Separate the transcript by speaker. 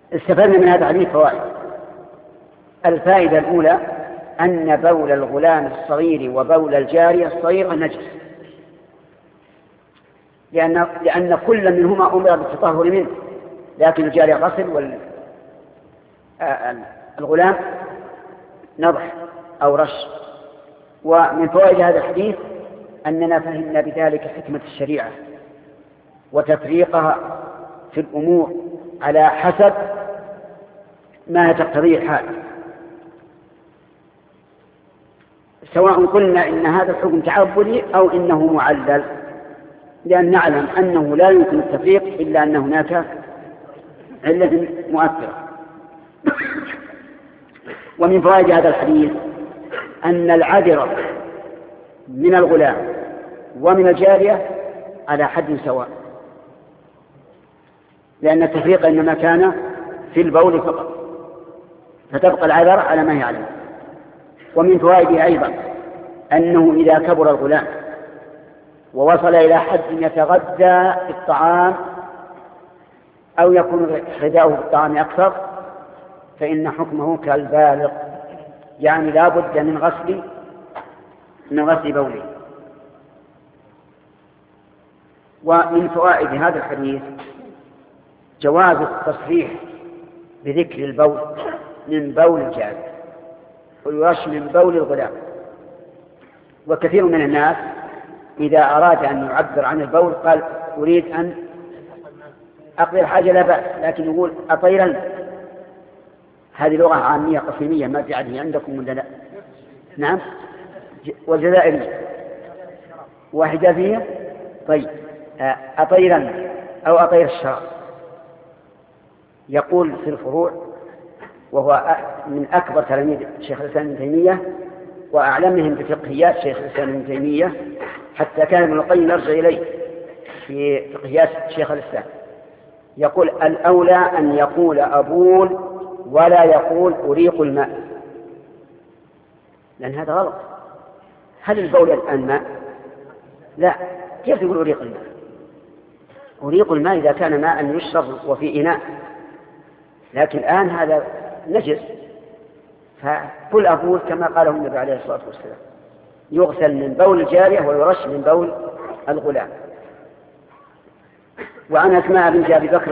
Speaker 1: استفدنا من هذا الحديث فوائد. الفائدة الأولى أن بول الغلام الصغير وبول الجارية الصغيرة نجس، لأن كل منهما أمر بالتطهر منه، لكن الجارية غسل والغلام نضح أو رش. ومن فوائد هذا الحديث أننا فهمنا بذلك حكمة الشريعة وتفريقها في الأمور على حسب ما تقتضيه الحال، سواء قلنا إن هذا الحكم تعبدي أو إنه معلل، لأن نعلم أنه لا يمكن التفريق إلا أن هناك علة مؤثرة. ومن فوائد هذا الحديث أن العذر من الغلام ومن الجارية على حد سواء، لأن التفريق إنما كان في البول فقط، فتبقى العذر على ما يعلم. ومن فوائده أيضا أنه إذا كبر الغلام ووصل إلى حد يتغذى بالطعام أو يكون غذاؤه بالطعام أكثر فإن حكمه كالبالغ، يعني لا بد من غسل بوله. ومن فوائد هذا الحديث جواز التصريح بذكر البول من بول الجارية ويرش من بول الغلام. وكثير من الناس إذا أراد أن يعبر عن البول قال أريد أن أقضي الحاجة لا بأس، لكن يقول أطيرا. هذه لغة عامية قصيمية ما في عدها عندكم ولا لا؟ نعم، والجزائرية وحجازية. طيب، أطيرا أو أطير الشراب. يقول في الفروع، وهو من أكبر تلاميذ شيخ الإسلام ابن تيمية وأعلمهم بفقهيات شيخ الإسلام ابن تيمية، حتى كان ابن القيم يرجع إليه في فقهيات شيخ الإسلام. يقول الأولى أن يقول أبول ولا يقول أريق الماء، لأن هذا غلط. هل البول الآن ماء؟ لا، كيف يقول أريق الماء؟ أريق الماء إذا كان ماء يشرب وفي إناء، لكن الآن هذا نجس. فقل أبول كما قاله النبي عليه الصلاة والسلام، يغسل من بول الجارية ويرش من بول الغلام. وعن أسماء بنت أبي بكر